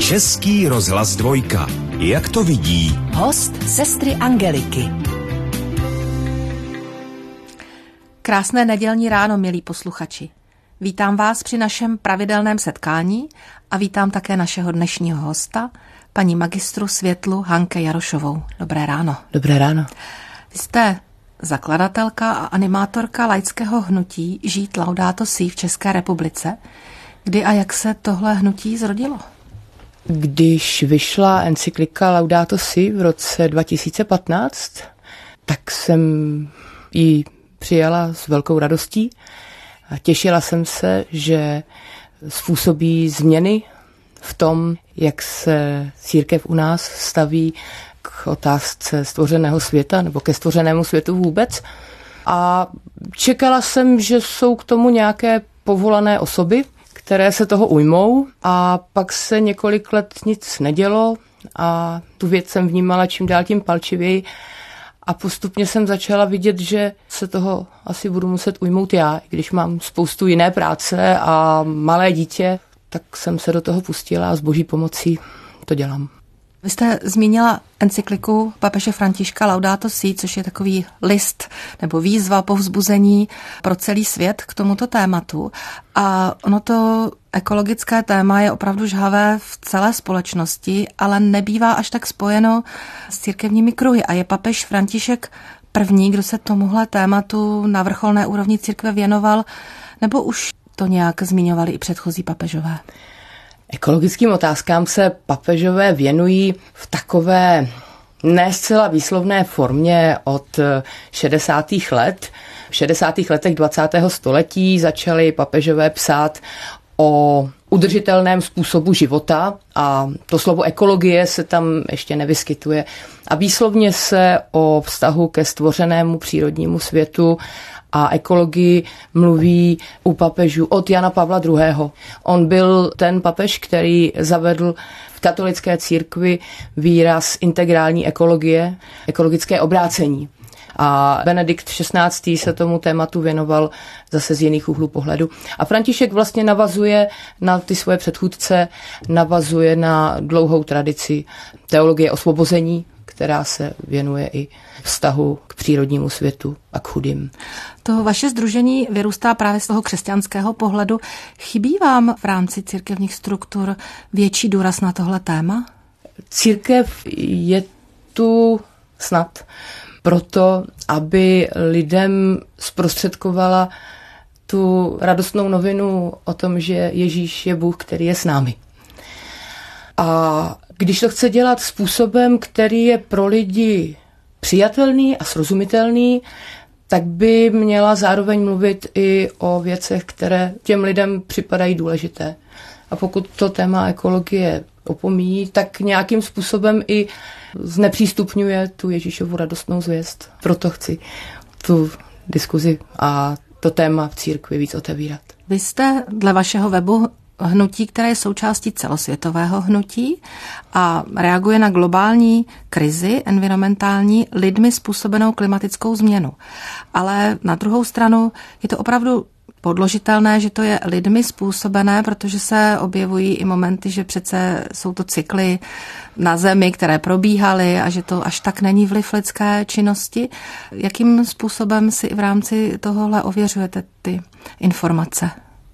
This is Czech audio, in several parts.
Český rozhlas Dvojka. Jak to vidí? Host sestry Angeliky. Krásné nedělní ráno, milí posluchači. Vítám vás při našem pravidelném setkání a vítám také našeho dnešního hosta, paní magistru světlu Hanke Jarošovou. Dobré ráno. Dobré ráno. Vy jste zakladatelka a animátorka laického hnutí Žít Laudato Si v České republice. Kdy a jak se tohle hnutí zrodilo? Když vyšla encyklika Laudato Si v roce 2015, tak jsem ji přijala s velkou radostí a těšila jsem se, že způsobí změny v tom, jak se církev u nás staví k otázce stvořeného světa nebo ke stvořenému světu vůbec. A čekala jsem, že jsou k tomu nějaké povolané osoby, které se toho ujmou, a pak se několik let nic nedělo a tu věc jsem vnímala čím dál tím palčivěji a postupně jsem začala vidět, že se toho asi budu muset ujmout já, i když mám spoustu jiné práce a malé dítě, tak jsem se do toho pustila a s boží pomocí to dělám. Vy jste zmínila encykliku papeže Františka Laudato Si, což je takový list nebo výzva, povzbuzení pro celý svět k tomuto tématu. A ono to ekologické téma je opravdu žhavé v celé společnosti, ale nebývá až tak spojeno s církevními kruhy. A je papež František první, kdo se tomuhle tématu na vrcholné úrovni církve věnoval, nebo už to nějak zmiňovali i předchozí papežové? Ekologickým otázkám se papežové věnují v takové ne zcela výslovné formě od 60. let. V 60. letech 20. století začali papežové psát o udržitelném způsobu života a to slovo ekologie se tam ještě nevyskytuje. A výslovně se o vztahu ke stvořenému přírodnímu světu a ekologii mluví u papežů od Jana Pavla II. On byl ten papež, který zavedl v katolické církvi výraz integrální ekologie, ekologické obrácení. A Benedikt XVI. Se tomu tématu věnoval zase z jiných úhlů pohledu. A František vlastně navazuje na ty svoje předchůdce, navazuje na dlouhou tradici teologie osvobození, která se věnuje i vztahu k přírodnímu světu a k chudým. To vaše sdružení vyrůstá právě z toho křesťanského pohledu. Chybí vám v rámci církevních struktur větší důraz na tohle téma? Církev je tu snad proto, aby lidem zprostředkovala tu radostnou novinu o tom, že Ježíš je Bůh, který je s námi. A když to chce dělat způsobem, který je pro lidi přijatelný a srozumitelný, tak by měla zároveň mluvit i o věcech, které těm lidem připadají důležité. A pokud to téma ekologie opomíjí, tak nějakým způsobem i znepřístupňuje tu Ježíšovu radostnou zvěst. Proto chci tu diskuzi a to téma v církvi víc otevírat. Vy jste dle vašeho webu hnutí, které je součástí celosvětového hnutí a reaguje na globální krizi environmentální lidmi způsobenou klimatickou změnu. Ale na druhou stranu je to opravdu podložitelné, že to je lidmi způsobené, protože se objevují i momenty, že přece jsou to cykly na Zemi, které probíhaly a že to až tak není vliv lidské činnosti. Jakým způsobem si v rámci tohohle ověřujete ty informace?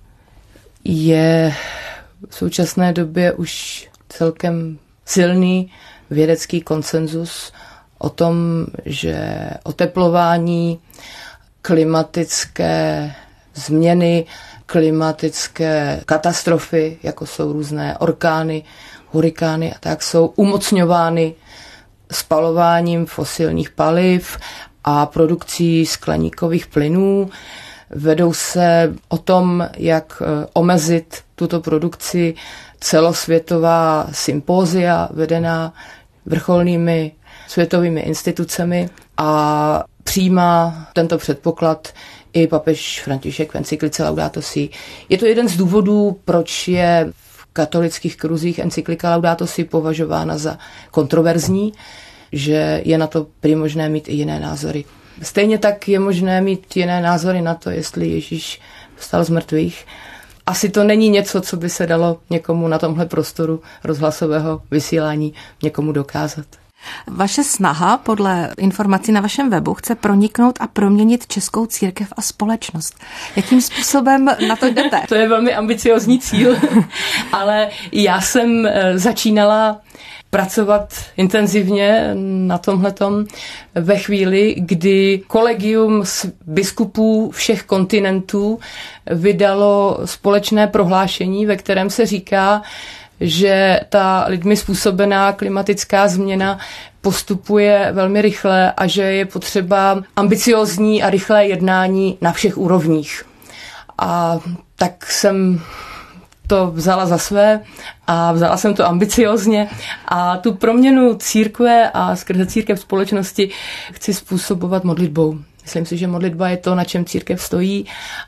Je v současné době už celkem silný vědecký konsenzus o tom, že oteplování, klimatické změny, klimatické katastrofy, jako jsou různé orkány, hurikány a tak, jsou umocňovány spalováním fosilních paliv a produkcí skleníkových plynů. Vedou se o tom, jak omezit tuto produkci celosvětová sympózia vedená vrcholnými světovými institucemi a přijímá tento předpoklad i papež František v encyklice Laudato Si. Je to jeden z důvodů, proč je v katolických kruzích encyklika Laudato Si považována za kontroverzní, že je na to prý možné mít i jiné názory. Stejně tak je možné mít jiné názory na to, jestli Ježíš vstal z mrtvých, asi to není něco, co by se dalo někomu na tomhle prostoru rozhlasového vysílání někomu dokázat. Vaše snaha podle informací na vašem webu chce proniknout a proměnit českou církev a společnost. Jakým způsobem na to jdete? To je velmi ambiciozní cíl, ale já jsem začínala pracovat intenzivně na tomhletom ve chvíli, kdy kolegium biskupů všech kontinentů vydalo společné prohlášení, ve kterém se říká, že ta lidmi způsobená klimatická změna postupuje velmi rychle a že je potřeba ambiciózní a rychlé jednání na všech úrovních. A tak jsem to vzala za své a vzala jsem to ambiciózně a tu proměnu církve a skrze církev společnosti chci způsobovat modlitbou. Myslím si, že modlitba je to, na čem církev stojí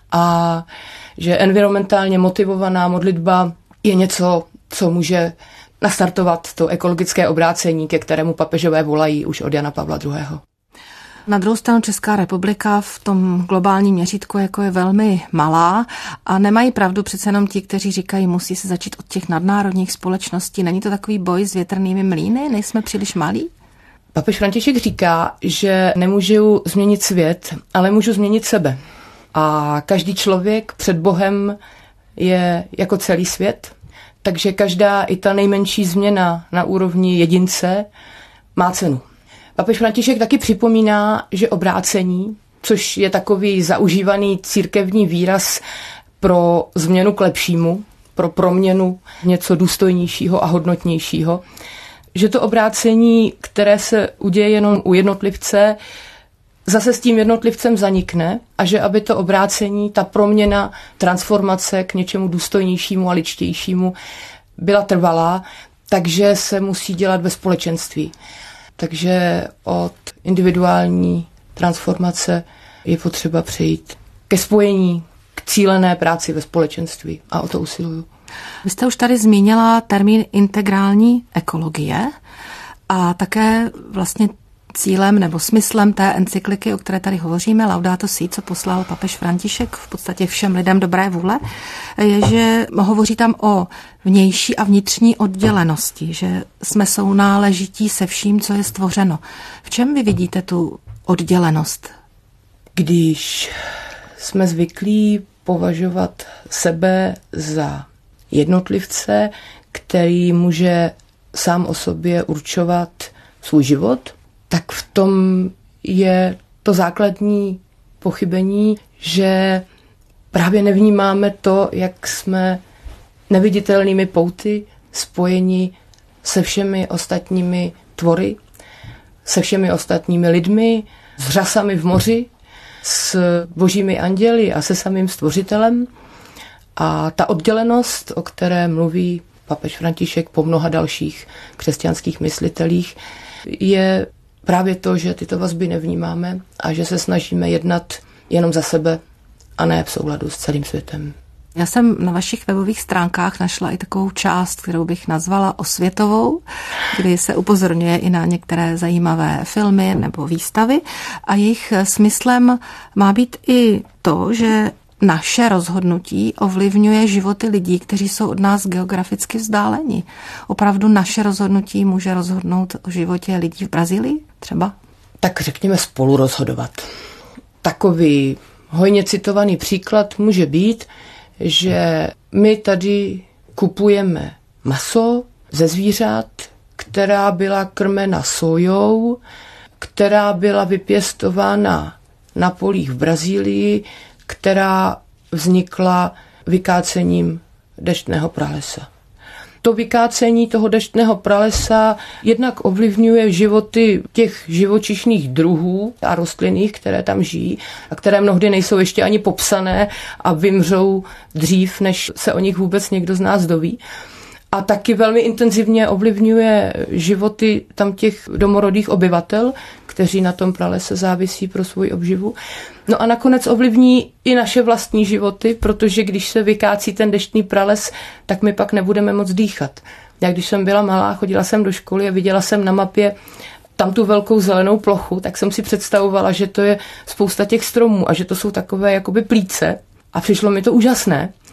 a že environmentálně motivovaná modlitba je něco, co může nastartovat to ekologické obrácení, ke kterému papežové volají už od Jana Pavla II. Na druhou stranu Česká republika v tom globálním měřítku jako je velmi malá a nemají pravdu přece jenom ti, kteří říkají, musí se začít od těch nadnárodních společností. Není to takový boj s větrnými mlýny? Nejsme příliš malí? Papež František říká, že nemůžu změnit svět, ale můžu změnit sebe. A každý člověk před Bohem je jako celý svět, takže každá i ta nejmenší změna na úrovni jedince má cenu. Papež František taky připomíná, že obrácení, což je takový zaužívaný církevní výraz pro změnu k lepšímu, pro proměnu něco důstojnějšího a hodnotnějšího, že to obrácení, které se uděje jenom u jednotlivce, zase s tím jednotlivcem zanikne a že aby to obrácení, ta proměna, transformace k něčemu důstojnějšímu a ličtějšímu byla trvalá, takže se musí dělat ve společenství. Takže od individuální transformace je potřeba přejít ke spojení, k cílené práci ve společenství a o to usiluju. Vy jste už tady zmínila termín integrální ekologie a také vlastně cílem nebo smyslem té encykliky, o které tady hovoříme, Laudato Si, co poslal papež František v podstatě všem lidem dobré vůle, je, že hovoří tam o vnější a vnitřní oddělenosti, že jsme sounáležití se vším, co je stvořeno. V čem vy vidíte tu oddělenost? Když jsme zvyklí považovat sebe za jednotlivce, který může sám o sobě určovat svůj život, tak v tom je to základní pochybení, že právě nevnímáme to, jak jsme neviditelnými pouty spojeni se všemi ostatními tvory, se všemi ostatními lidmi, s řasami v moři, s božími anděli a se samým stvořitelem. A ta oddělenost, o které mluví papež František po mnoha dalších křesťanských myslitelích, je právě to, že tyto vazby nevnímáme a že se snažíme jednat jenom za sebe a ne v souladu s celým světem. Já jsem na vašich webových stránkách našla i takovou část, kterou bych nazvala osvětovou, kdy se upozorňuje i na některé zajímavé filmy nebo výstavy a jejich smyslem má být i to, že naše rozhodnutí ovlivňuje životy lidí, kteří jsou od nás geograficky vzdáleni. Opravdu naše rozhodnutí může rozhodnout o životě lidí v Brazílii třeba? Tak řekněme spolu rozhodovat. Takový hojně citovaný příklad může být, že my tady kupujeme maso ze zvířat, která byla krmena sojou, která byla vypěstována na polích v Brazílii, která vznikla vykácením deštného pralesa. To vykácení toho deštného pralesa jednak ovlivňuje životy těch živočišných druhů a rostlinných, které tam žijí a které mnohdy nejsou ještě ani popsané a vymřou dřív, než se o nich vůbec někdo z nás doví. A taky velmi intenzivně ovlivňuje životy tam těch domorodých obyvatel, kteří na tom pralese závisí pro svou obživu. No a nakonec ovlivní i naše vlastní životy, protože když se vykácí ten deštný prales, tak my pak nebudeme moc dýchat. Já když jsem byla malá, chodila jsem do školy a viděla jsem na mapě tam tu velkou zelenou plochu, tak jsem si představovala, že to je spousta těch stromů a že to jsou takové jakoby plíce a přišlo mi to úžasné.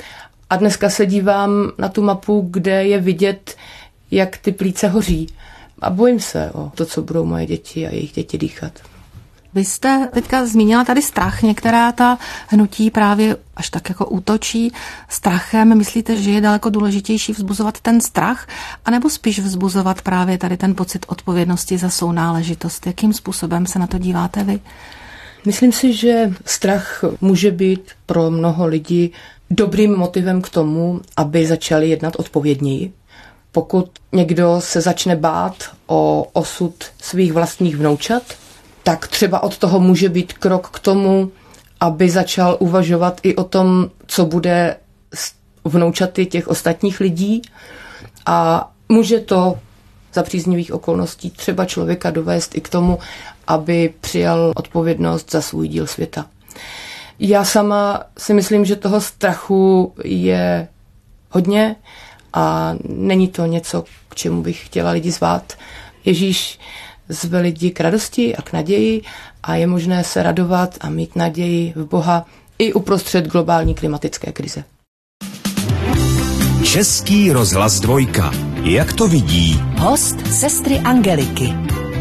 A dneska se dívám na tu mapu, kde je vidět, jak ty plíce hoří. A bojím se o to, co budou moje děti a jejich děti dýchat. Vy jste teďka zmínila tady strach. Některá ta hnutí právě až tak jako útočí strachem. Myslíte, že je daleko důležitější vzbuzovat ten strach, anebo spíš vzbuzovat právě tady ten pocit odpovědnosti za sounáležitost? Jakým způsobem se na to díváte vy? Myslím si, že strach může být pro mnoho lidí dobrým motivem k tomu, aby začali jednat odpovědněji. Pokud někdo se začne bát o osud svých vlastních vnoučat, tak třeba od toho může být krok k tomu, aby začal uvažovat i o tom, co bude s vnoučaty těch ostatních lidí. A může to za příznivých okolností třeba člověka dovést i k tomu, aby přijal odpovědnost za svůj díl světa. Já sama si myslím, že toho strachu je hodně a není to něco, k čemu bych chtěla lidi zvát. Ježíš zve lidi k radosti a k naději a je možné se radovat a mít naději v Boha i uprostřed globální klimatické krize. Český rozhlas 2. Jak to vidí? Host sestry Angeliky.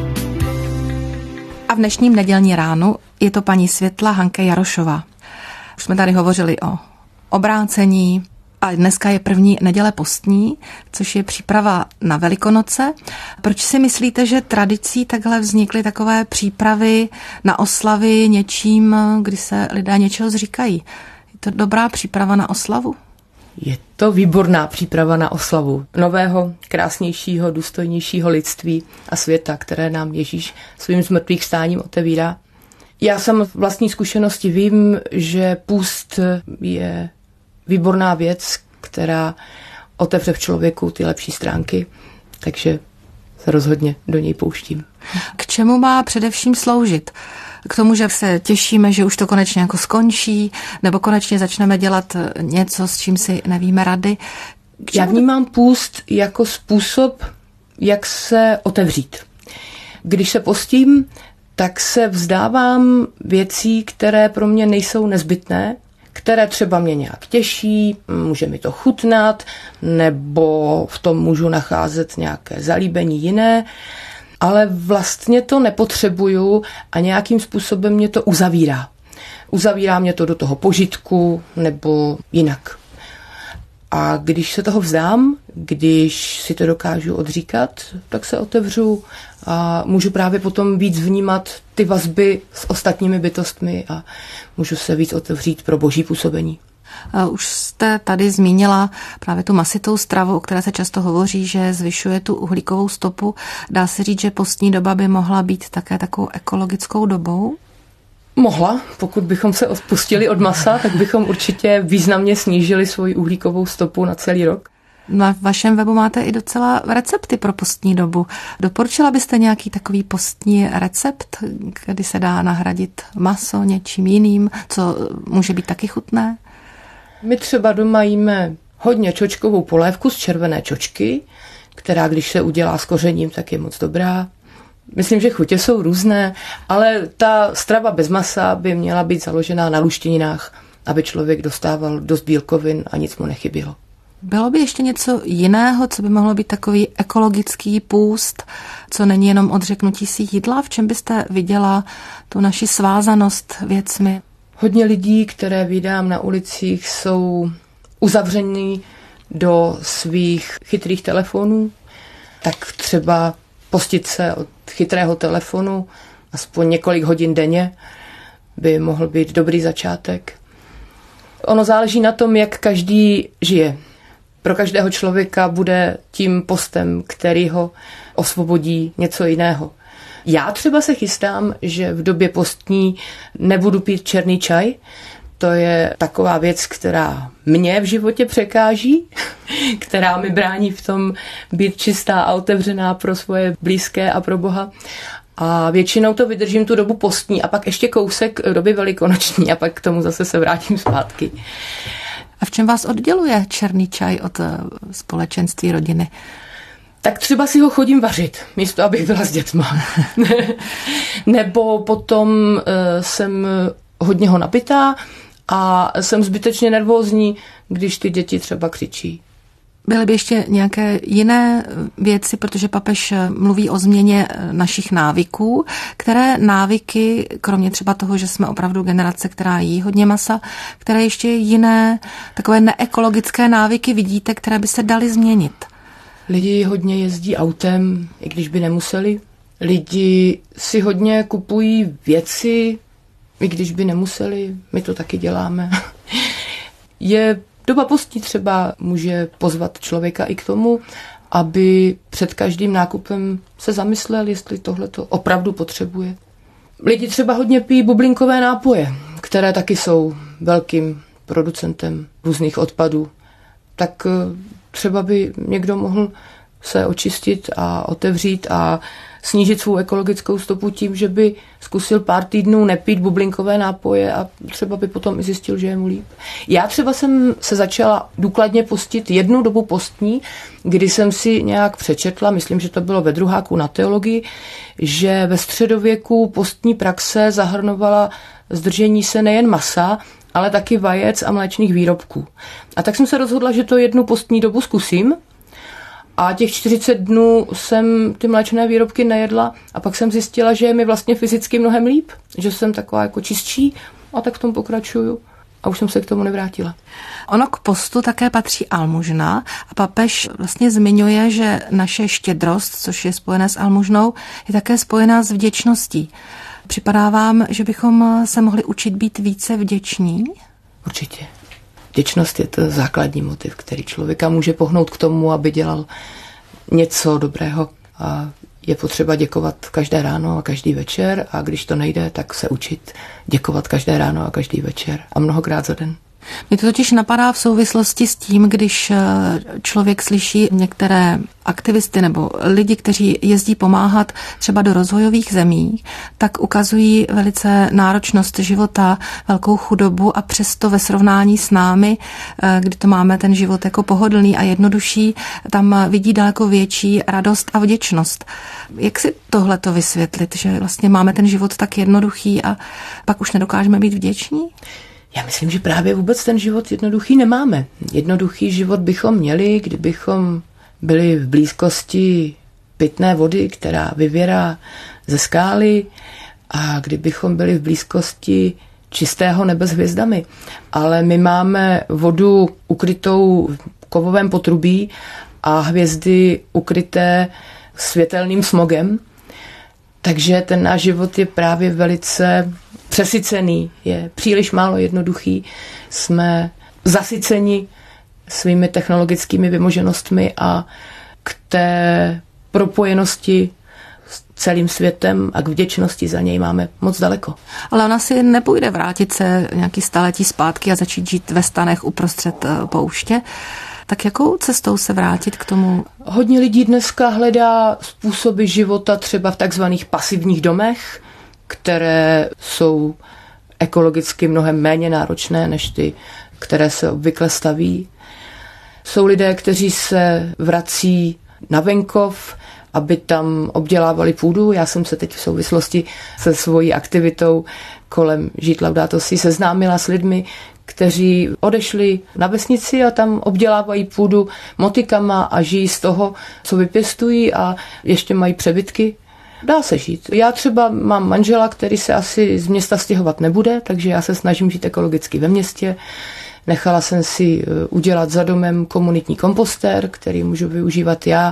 A v dnešním nedělní ránu je to paní Světla Hanke Jarošová. Už jsme tady hovořili o obrácení a dneska je první neděle postní, což je příprava na Velikonoce. Proč si myslíte, že tradicí takhle vznikly takové přípravy na oslavy něčím, kdy se lidé něčeho zříkají? Je to dobrá příprava na oslavu? Je to výborná příprava na oslavu nového, krásnějšího, důstojnějšího lidství a světa, které nám Ježíš svým zmrtvých stáním otevírá. Já sama v vlastní zkušenosti vím, že půst je výborná věc, která otevře v člověku ty lepší stránky, takže se rozhodně do něj pouštím. K čemu má především sloužit? K tomu, že se těšíme, že už to konečně jako skončí, nebo konečně začneme dělat něco, s čím si nevíme rady. Já vnímám půst jako způsob, jak se otevřít. Když se postím, tak se vzdávám věcí, které pro mě nejsou nezbytné, které třeba mě nějak těší, může mi to chutnat, nebo v tom můžu nacházet nějaké zalíbení jiné, ale vlastně to nepotřebuju a nějakým způsobem mě to uzavírá. Uzavírá mě to do toho požitku nebo jinak. A když se toho vzdám, když si to dokážu odříkat, tak se otevřu a můžu právě potom víc vnímat ty vazby s ostatními bytostmi a můžu se víc otevřít pro boží působení. Už jste tady zmínila právě tu masitou stravu, o které se často hovoří, že zvyšuje tu uhlíkovou stopu. Dá se říct, že postní doba by mohla být také takovou ekologickou dobou? Mohla, pokud bychom se odpustili od masa, tak bychom určitě významně snížili svoji uhlíkovou stopu na celý rok. Na vašem webu máte i docela recepty pro postní dobu. Doporučila byste nějaký takový postní recept, kdy se dá nahradit maso něčím jiným, co může být taky chutné? My třeba doma jíme hodně čočkovou polévku z červené čočky, která když se udělá s kořením, tak je moc dobrá. Myslím, že chutě jsou různé, ale ta strava bez masa by měla být založená na luštěninách, aby člověk dostával dost bílkovin a nic mu nechybělo. Bylo by ještě něco jiného, co by mohlo být takový ekologický půst, co není jenom odřeknutí si jídla? V čem byste viděla tu naši svázanost věcmi? Hodně lidí, které vídám na ulicích, jsou uzavření do svých chytrých telefonů, tak třeba postit se od chytrého telefonu aspoň několik hodin denně by mohl být dobrý začátek. Ono záleží na tom, jak každý žije. Pro každého člověka bude tím postem, který ho osvobodí, něco jiného. Já třeba se chystám, že v době postní nebudu pít černý čaj. To je taková věc, která mě v životě překáží, která mi brání v tom být čistá a otevřená pro svoje blízké a pro Boha. A většinou to vydržím tu dobu postní a pak ještě kousek doby velikonoční a pak k tomu zase se vrátím zpátky. A v čem vás odděluje černý čaj od společenství rodiny? Tak třeba si ho chodím vařit, místo abych byla s dětma. Nebo potom jsem hodně ho napitá a jsem zbytečně nervózní, když ty děti třeba křičí. Byly by ještě nějaké jiné věci, protože papež mluví o změně našich návyků, které návyky, kromě třeba toho, že jsme opravdu generace, která jí hodně masa, které ještě jiné takové neekologické návyky vidíte, které by se daly změnit? Lidi hodně jezdí autem, i když by nemuseli. Lidi si hodně kupují věci, i když by nemuseli. My to taky děláme. Je doba postní třeba může pozvat člověka i k tomu, aby před každým nákupem se zamyslel, jestli tohleto opravdu potřebuje. Lidi třeba hodně pijí bublinkové nápoje, které taky jsou velkým producentem různých odpadů. Tak třeba by někdo mohl se očistit a otevřít a snížit svou ekologickou stopu tím, že by zkusil pár týdnů nepít bublinkové nápoje a třeba by potom i zjistil, že je mu líp. Já třeba jsem se začala důkladně postit jednu dobu postní, kdy jsem si nějak přečetla, myslím, že to bylo ve druháku na teologii, že ve středověku postní praxe zahrnovala zdržení se nejen masa, ale taky vajec a mléčných výrobků. A tak jsem se rozhodla, že to jednu postní dobu zkusím. A těch 40 dnů jsem ty mléčné výrobky nejedla a pak jsem zjistila, že je mi vlastně fyzicky mnohem líp, že jsem taková jako čistší a tak v tom pokračuju. A už jsem se k tomu nevrátila. Ono k postu také patří almužna a papež vlastně zmiňuje, že naše štědrost, což je spojené s almužnou, je také spojená s vděčností. Připadá vám, že bychom se mohli učit být více vděční? Určitě. Vděčnost je to základní motiv, který člověka může pohnout k tomu, aby dělal něco dobrého. A je potřeba děkovat každé ráno a každý večer a když to nejde, tak se učit děkovat každé ráno a každý večer a mnohokrát za den. Mě to totiž napadá v souvislosti s tím, když člověk slyší některé aktivisty nebo lidi, kteří jezdí pomáhat třeba do rozvojových zemí, tak ukazují velice náročnost života, velkou chudobu a přesto ve srovnání s námi, kdy to máme ten život jako pohodlný a jednodušší, tam vidí daleko větší radost a vděčnost. Jak si tohleto vysvětlit, že vlastně máme ten život tak jednoduchý a pak už nedokážeme být vděční? Já myslím, že právě vůbec ten život jednoduchý nemáme. Jednoduchý život bychom měli, kdybychom byli v blízkosti pitné vody, která vyvěrá ze skály a kdybychom byli v blízkosti čistého nebe s hvězdami. Ale my máme vodu ukrytou v kovovém potrubí a hvězdy ukryté světelným smogem. Takže ten náš život je právě velice přesycený, je příliš málo jednoduchý. Jsme zasyceni svými technologickými vymoženostmi a k té propojenosti s celým světem a k vděčnosti za něj máme moc daleko. Ale ona si nepůjde vrátit se nějaký staletí zpátky a začít žít ve stanech uprostřed pouště. Tak jakou cestou se vrátit k tomu? Hodně lidí dneska hledá způsoby života třeba v takzvaných pasivních domech, které jsou ekologicky mnohem méně náročné než ty, které se obvykle staví. Jsou lidé, kteří se vrací na venkov, aby tam obdělávali půdu. Já jsem se teď v souvislosti se svojí aktivitou kolem Žít Laudato Si seznámila s lidmi, kteří odešli na vesnici a tam obdělávají půdu motikama a žijí z toho, co vypěstují a ještě mají přebytky. Dá se žít. Já třeba mám manžela, který se asi z města stěhovat nebude, takže já se snažím žít ekologicky ve městě. Nechala jsem si udělat za domem komunitní kompostér, který můžu využívat já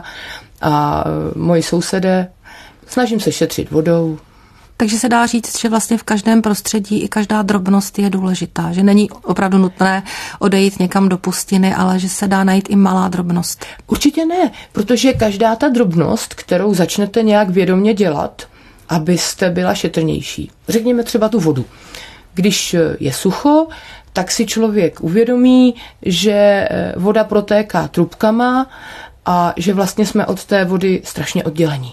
a moji sousedé. Snažím se šetřit vodou. Takže se dá říct, že vlastně v každém prostředí i každá drobnost je důležitá, že není opravdu nutné odejít někam do pustiny, ale že se dá najít i malá drobnost. Určitě ne, protože každá ta drobnost, kterou začnete nějak vědomě dělat, abyste byla šetrnější. Řekněme třeba tu vodu. Když je sucho, tak si člověk uvědomí, že voda protéká trubkama a že vlastně jsme od té vody strašně oddělení.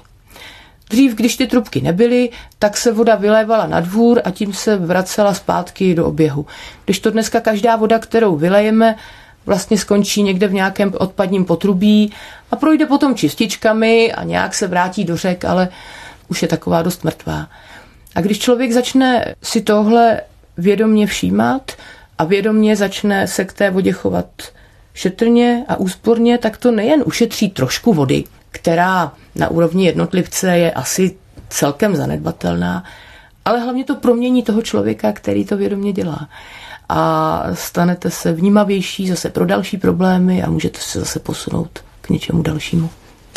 Dřív, když ty trubky nebyly, tak se voda vylévala na dvůr a tím se vracela zpátky do oběhu. Když to dneska každá voda, kterou vylejeme, vlastně skončí někde v nějakém odpadním potrubí a projde potom čističkami a nějak se vrátí do řek, ale už je taková dost mrtvá. A když člověk začne si tohle vědomě všímat a vědomě začne se k té vodě chovat šetrně a úsporně, tak to nejen ušetří trošku vody, která na úrovni jednotlivce je asi celkem zanedbatelná, ale hlavně to promění toho člověka, který to vědomě dělá. A stanete se vnímavější zase pro další problémy a můžete se zase posunout k něčemu dalšímu.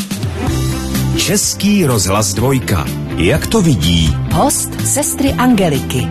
Český rozhlas 2. Jak to vidí? Host sestry Angeliky.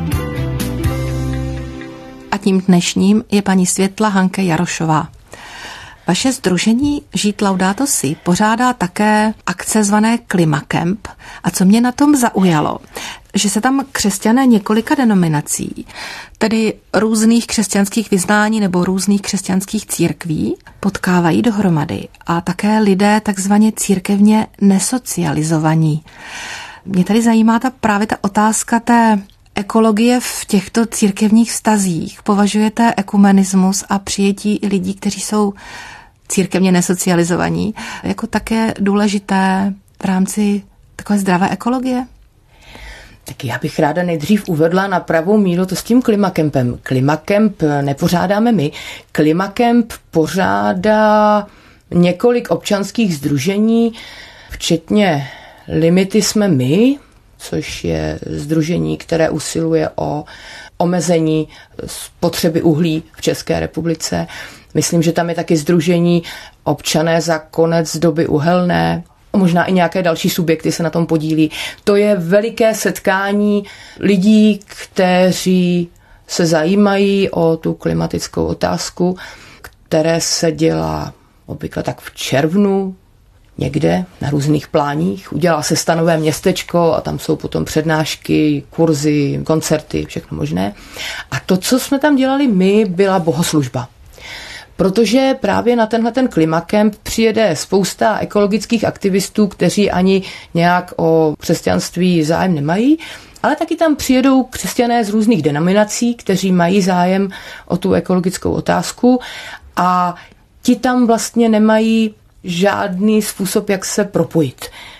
A tím dnešním je paní Světla Hanke Jarošová. Vaše sdružení Žít Laudato Si pořádá také akce zvané Klimacamp. A co mě na tom zaujalo, že se tam křesťané několika denominací, tedy různých křesťanských vyznání nebo různých křesťanských církví, potkávají dohromady a také lidé takzvaně církevně nesocializovaní. Mě tady zajímá právě ta otázka té ekologie v těchto církevních vztazích. Považujete ekumenismus a přijetí lidí, kteří jsou církevně nesocializovaní, jako také důležité v rámci takové zdravé ekologie? Tak já bych ráda nejdřív uvedla na pravou míru to s tím Klimacampem. Klimacamp nepořádáme my. Klimacamp pořádá několik občanských sdružení, včetně Limity jsme my, což je sdružení, které usiluje o omezení spotřeby uhlí v České republice. Myslím, že tam je taky sdružení Občané za konec doby uhelné. Možná i nějaké další subjekty se na tom podílí. To je veliké setkání lidí, kteří se zajímají o tu klimatickou otázku, které se dělá obvykle tak v červnu, někde na různých pláních. Udělá se stanové městečko a tam jsou potom přednášky, kurzy, koncerty, všechno možné. A to, co jsme tam dělali my, byla bohoslužba. Protože právě na ten Klimacamp přijede spousta ekologických aktivistů, kteří ani nějak o křesťanství zájem nemají, ale taky tam přijedou křesťané z různých denominací, kteří mají zájem o tu ekologickou otázku a ti tam vlastně nemají žádný způsob, jak se propojit.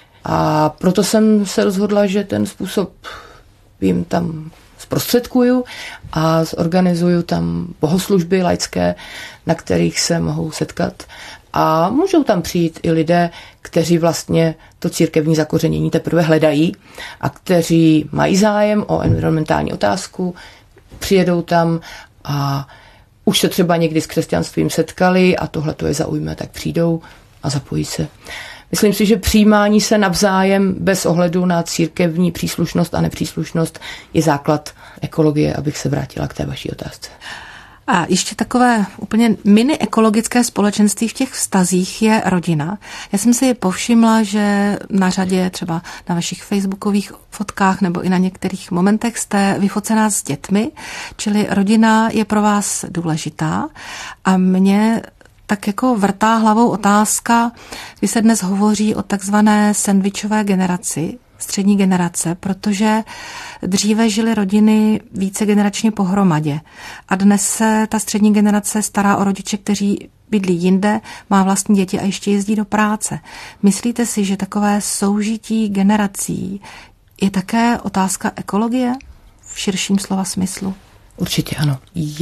A proto jsem se rozhodla, že ten způsob jim tam zprostředkuju a zorganizuju tam bohoslužby laické, na kterých se mohou setkat. A můžou tam přijít i lidé, kteří vlastně to církevní zakořenění teprve hledají a kteří mají zájem o environmentální otázku, přijedou tam a už se třeba někdy s křesťanstvím setkali a tohle to je zaujme, tak přijdou a zapojí se. Myslím si, že přijímání se navzájem bez ohledu na církevní příslušnost a nepříslušnost je základ ekologie, abych se vrátila k té vaší otázce. A ještě takové úplně mini ekologické společenství v těch vztazích je rodina. Já jsem si povšimla, že na řadě, třeba na vašich facebookových fotkách nebo i na některých momentech jste vyfocená s dětmi, čili rodina je pro vás důležitá a mě tak jako vrtá hlavou otázka, kdy se dnes hovoří o takzvané sendvičové generaci, střední generace, protože dříve žily rodiny vícegeneračně pohromadě a dnes se ta střední generace stará o rodiče, kteří bydlí jinde, má vlastní děti a ještě jezdí do práce. Myslíte si, že takové soužití generací je také otázka ekologie v širším slova smyslu? Určitě ano.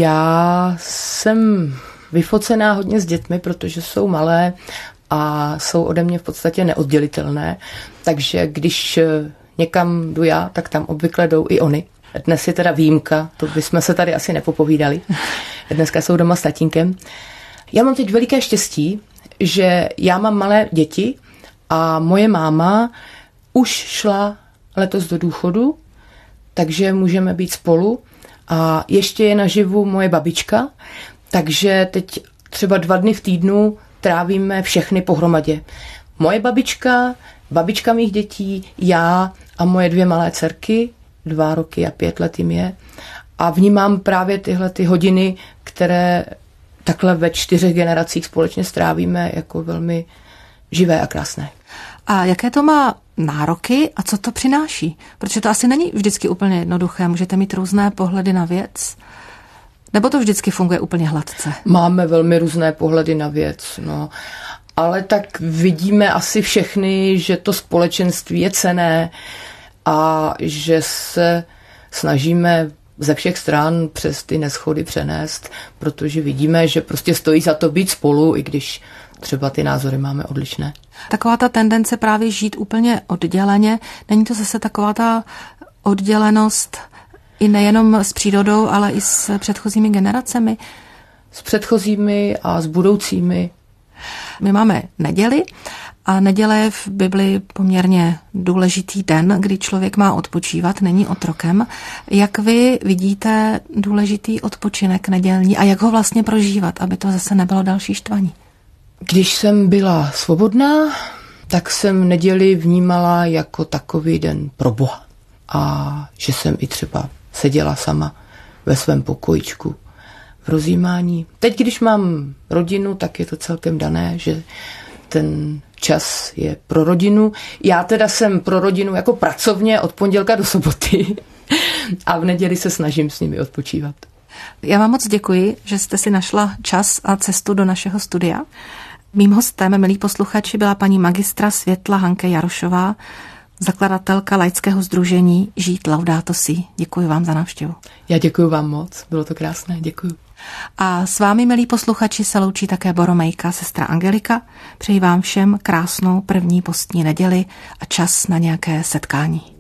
Já jsem vyfocená hodně s dětmi, protože jsou malé a jsou ode mě v podstatě neoddělitelné. Takže když někam jdu já, tak tam obvykle jdou i oni. Dnes je teda výjimka, to bychom se tady asi nepopovídali. Dneska jsou doma s tatínkem. Já mám teď veliké štěstí, že já mám malé děti a moje máma už šla letos do důchodu, takže můžeme být spolu. A ještě je naživu moje babička, takže teď třeba 2 dny v týdnu trávíme všechny pohromadě. Moje babička mých dětí, já a moje 2 malé dcerky, 2 roky a 5 let jim je. A vnímám právě tyhle ty hodiny, které takhle ve 4 generacích společně strávíme, jako velmi živé a krásné. A jaké to má nároky a co to přináší? Protože to asi není vždycky úplně jednoduché. Můžete mít různé pohledy na věc. Nebo to vždycky funguje úplně hladce? Máme velmi různé pohledy na věc, no. Ale tak vidíme asi všechny, že to společenství je cenné a že se snažíme ze všech stran přes ty neschody přenést, protože vidíme, že prostě stojí za to být spolu, i když třeba ty názory máme odlišné. Taková ta tendence právě žít úplně odděleně, není to zase taková ta oddělenost i nejenom s přírodou, ale i s předchozími generacemi? S předchozími a s budoucími. My máme neděli a neděle je v Bibli poměrně důležitý den, kdy člověk má odpočívat, není otrokem. Jak vy vidíte důležitý odpočinek nedělní a jak ho vlastně prožívat, aby to zase nebylo další štvaní? Když jsem byla svobodná, tak jsem neděli vnímala jako takový den pro Boha. A že jsem i třeba seděla sama ve svém pokojičku v rozjímání. Teď, když mám rodinu, tak je to celkem dané, že ten čas je pro rodinu. Já teda jsem pro rodinu jako pracovně od pondělka do soboty a v neděli se snažím s nimi odpočívat. Já vám moc děkuji, že jste si našla čas a cestu do našeho studia. Mým hostem, milí posluchači, byla paní magistra Světla Hanke Jarošová, zakladatelka laického sdružení Žít Laudato Si. Děkuji vám za návštěvu. Já děkuji vám moc, bylo to krásné, děkuji. A s vámi, milí posluchači, se loučí také Boromejka, sestra Angelika. Přeji vám všem krásnou první postní neděli a čas na nějaké setkání.